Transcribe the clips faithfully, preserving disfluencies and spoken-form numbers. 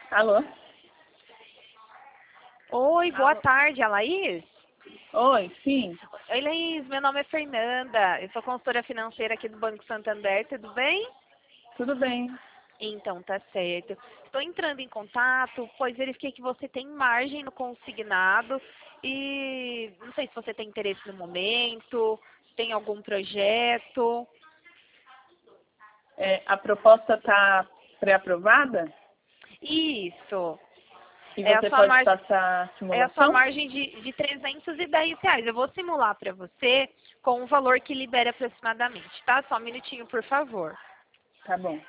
Alô? Oi, boa Alô? tarde, a Laís? Oi, sim. Oi, Laís, meu nome é Fernanda, eu sou consultora financeira aqui do Banco Santander, tudo bem? Tudo bem? Então, tá certo. Estou entrando em contato, pois verifiquei que você tem margem no consignado e não sei se você tem interesse no momento, tem algum projeto. É, a proposta está pré-aprovada Isso, e é a você sua pode margem, passar a é a sua simulação? margem de, de trezentos e dez reais. Eu vou simular para você com o valor que libera aproximadamente, tá? Só um minutinho, por favor. Tá bom.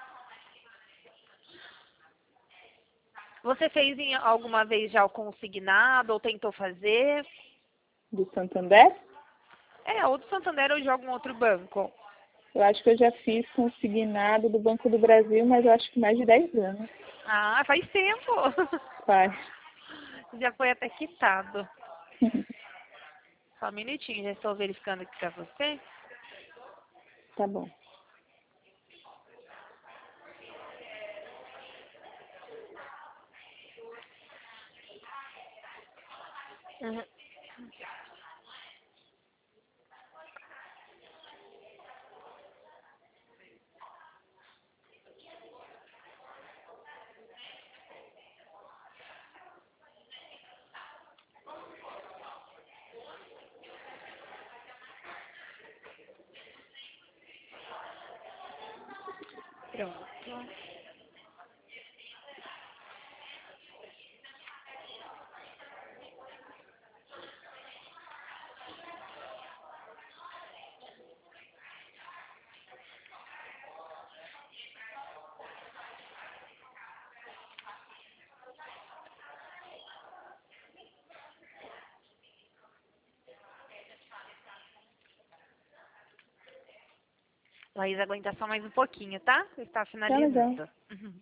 Você fez em alguma vez já o consignado ou tentou fazer? Do Santander? É, ou do Santander ou de algum outro banco. Eu acho que eu já fiz consignado do Banco do Brasil, mas eu acho que mais de dez anos. Ah, faz tempo. Faz. Já foi até quitado. Só um minutinho, já estou verificando aqui pra você. Tá bom. Uhum. Pronto. Laís, aguenta só mais um pouquinho, tá? Está Tá legal. finalizando. Uhum.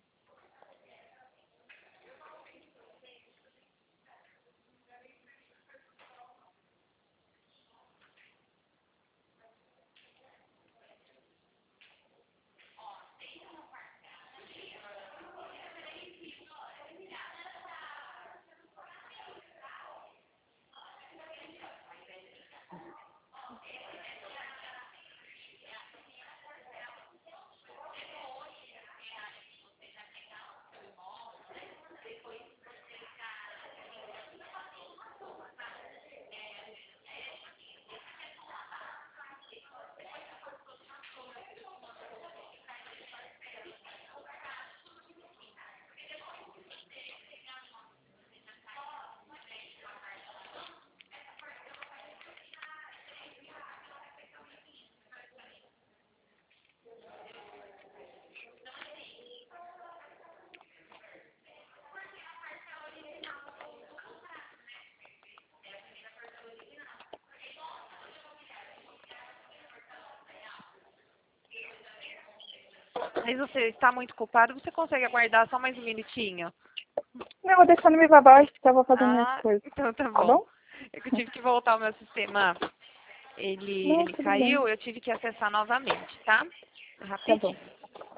Mas você está muito ocupado, você consegue aguardar só mais um minutinho? Não, vou deixar no Viva Voz, que eu vou fazendo minhas Ah, coisas. então tá Tá bom. bom? É que eu tive que voltar o meu sistema. Ele, Não, ele tudo bem. caiu, eu tive que acessar novamente, tá? Tá bom. Rapidinho.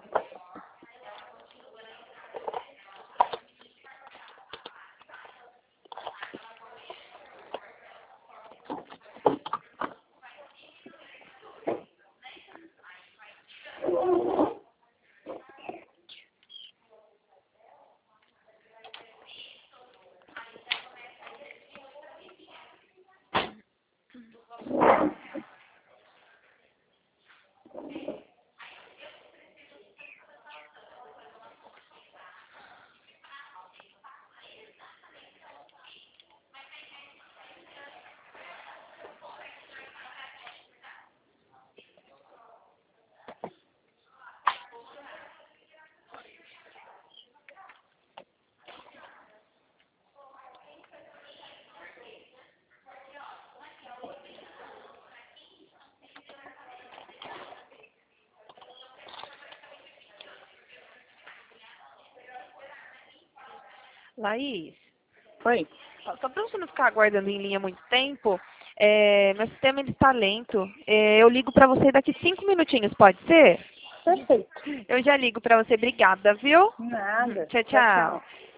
Laís, Oi. ó, só para você não ficar aguardando em linha muito tempo, é, meu sistema ele está lento. É, eu ligo para você daqui cinco minutinhos, pode ser? Perfeito. Eu já ligo para você. Obrigada, viu? Nada. Tchau, Tchau, tchau. tchau.